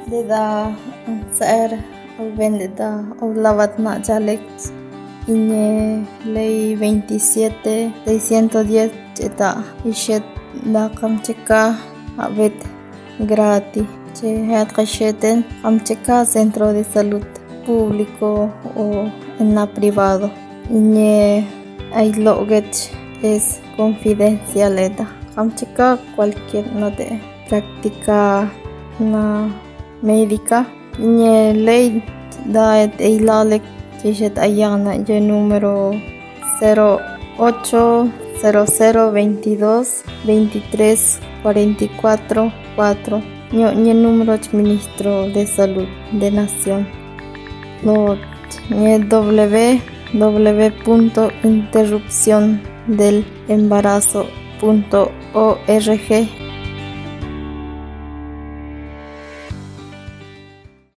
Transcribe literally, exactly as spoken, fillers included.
de da ser vendida o lavat na jalek iñe ley veintisiete seiscientos diez eta ishet da kamcheka abet gratis che hat kasheten kamcheka centro de salud público o en la privado iñe ay loget es confidencial eta kamcheka cualquier no de práctica na médica iñe ley da et eilalek Tishet Ayana, yo número cero ocho cero cero veintidós veintitrés cuarenta y cuatro cuatro. Yo ñe número ministro de salud de nación. Lo ñe w w punto interrupción del embarazo punto org.